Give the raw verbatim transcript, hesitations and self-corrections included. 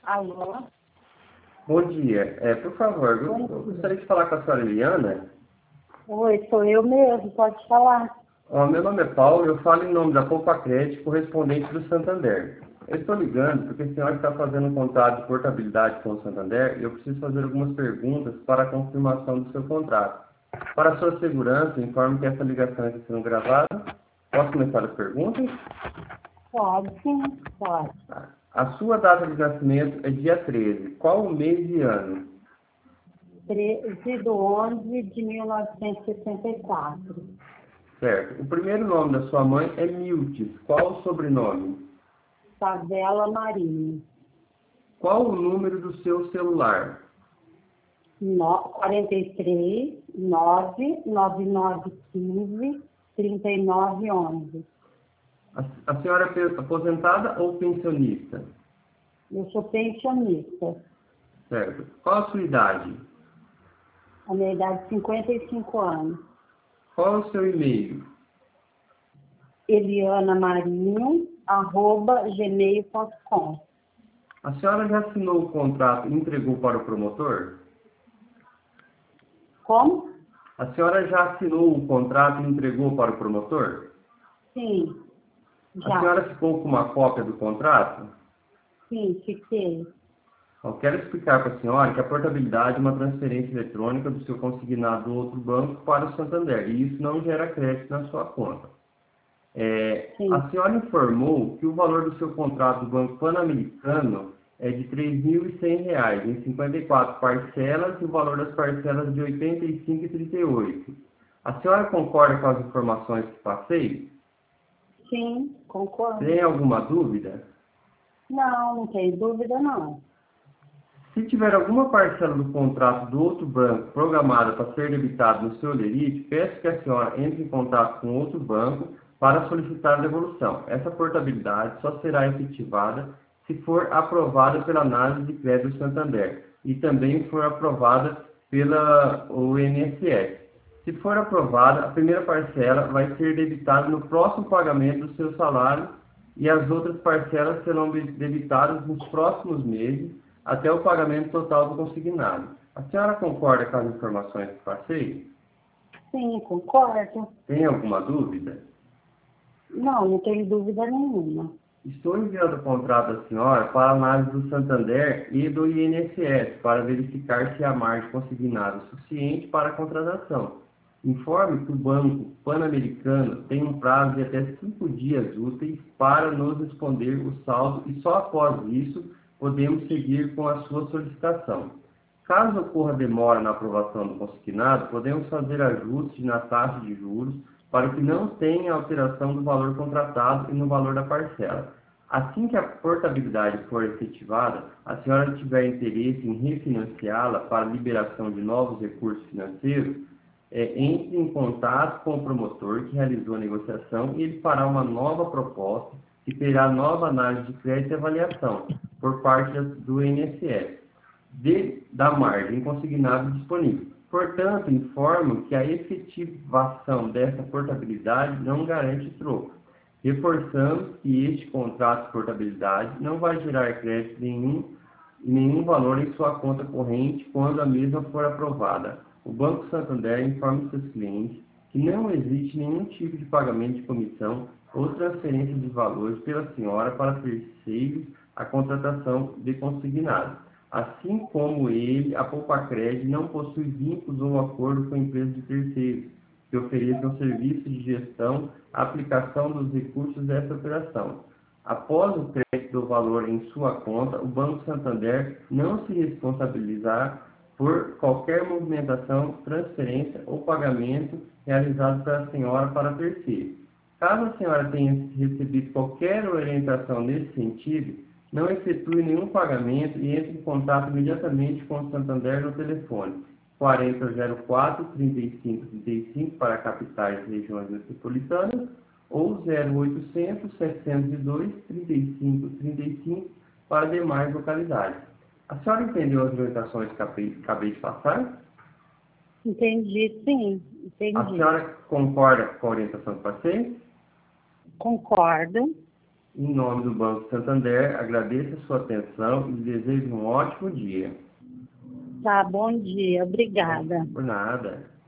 Alô? Bom dia. É, por favor, eu, Bom eu dia. gostaria de falar com a senhora Eliana. Oi, sou eu mesmo, pode falar. Ó, meu nome é Paulo e eu falo em nome da Poupa Crédito, correspondente do Santander. Eu estou ligando porque a senhora está fazendo um contrato de portabilidade com o Santander e eu preciso fazer algumas perguntas para a confirmação do seu contrato. Para a sua segurança, informe que essa ligação está sendo gravada. Posso começar as perguntas? Pode sim, pode. A sua data de nascimento é dia treze. Qual o mês e ano? treze de onze de mil novecentos e sessenta e quatro. Certo. O primeiro nome da sua mãe é Miltes. Qual o sobrenome? Favela Marinho. Qual o número do seu celular? No, quarenta e três, nove, nove nove quinze, trinta e nove onze. A, a senhora é aposentada ou pensionista? Eu sou pensionista. Certo. Qual a sua idade? A minha idade é cinquenta e cinco anos. Qual é o seu e-mail? Eliana Marinho, arroba gmail ponto com. A senhora já assinou o contrato e entregou para o promotor? Como? A senhora já assinou o contrato e entregou para o promotor? Sim, A já. senhora ficou com uma cópia do contrato? Sim, fiquei. Eu quero explicar para a senhora que a portabilidade é uma transferência eletrônica do seu consignado do outro banco para o Santander, e isso não gera crédito na sua conta. É, Sim. a senhora informou que o valor do seu contrato do Banco Pan-Americano é de três mil e cem reais, em cinquenta e quatro parcelas, e o valor das parcelas de oitenta e cinco reais e trinta e oito centavos. A senhora concorda com as informações que passei? Sim, concordo. Tem alguma dúvida? Não, não tem dúvida não. Se tiver alguma parcela do contrato do outro banco programada para ser debitada no seu lerite, peço que a senhora entre em contato com outro banco para solicitar a devolução. Essa portabilidade só será efetivada se for aprovada pela análise de crédito do Santander e também for aprovada pela O I N S S. Se for aprovada, a primeira parcela vai ser debitada no próximo pagamento do seu salário e as outras parcelas serão debitadas nos próximos meses até o pagamento total do consignado. A senhora concorda com as informações que passei? Sim, concordo. Tem alguma dúvida? Não, não tenho dúvida nenhuma. Estou enviando o contrato da senhora para a análise do Santander e do I N S S para verificar se há margem consignada suficiente para a contratação. Informe que o Banco Pan-Americano tem um prazo de até cinco dias úteis para nos responder o saldo e só após isso podemos seguir com a sua solicitação. Caso ocorra demora na aprovação do consignado, podemos fazer ajustes na taxa de juros para que não tenha alteração do valor contratado e no valor da parcela. Assim que a portabilidade for efetivada, a senhora tiver interesse em refinanciá-la para liberação de novos recursos financeiros, é, entre em contato com o promotor que realizou a negociação e ele fará uma nova proposta que terá nova análise de crédito e avaliação por parte do I N S S, de, da margem consignada disponível. Portanto, informo que a efetivação dessa portabilidade não garante troco. Reforçamos que este contrato de portabilidade não vai gerar crédito nenhum e nenhum valor em sua conta corrente quando a mesma for aprovada. O Banco Santander informa seus clientes que não existe nenhum tipo de pagamento de comissão ou transferência de valores pela senhora para terceiros a contratação de consignado. Assim como ele, a Poupa Crédito não possui vínculos ou acordo com empresas de terceiros que ofereçam serviços de gestão, aplicação dos recursos dessa operação. Após o crédito do valor em sua conta, o Banco Santander não se responsabilizará por qualquer movimentação, transferência ou pagamento realizado pela senhora para terceiro. Caso a senhora tenha recebido qualquer orientação nesse sentido, não efetue nenhum pagamento e entre em contato imediatamente com o Santander no telefone quarenta zero quatro, trinta e cinco trinta e cinco para capitais e regiões metropolitanas ou zero oitocentos, setecentos e dois, trinta e cinco trinta e cinco para demais localidades. A senhora entendeu as orientações que acabei, acabei de passar? Entendi, sim, entendi. A senhora concorda com a orientação que passei? Concordo. Em nome do Banco Santander, agradeço a sua atenção e desejo um ótimo dia. Tá, bom dia. Obrigada. Por nada.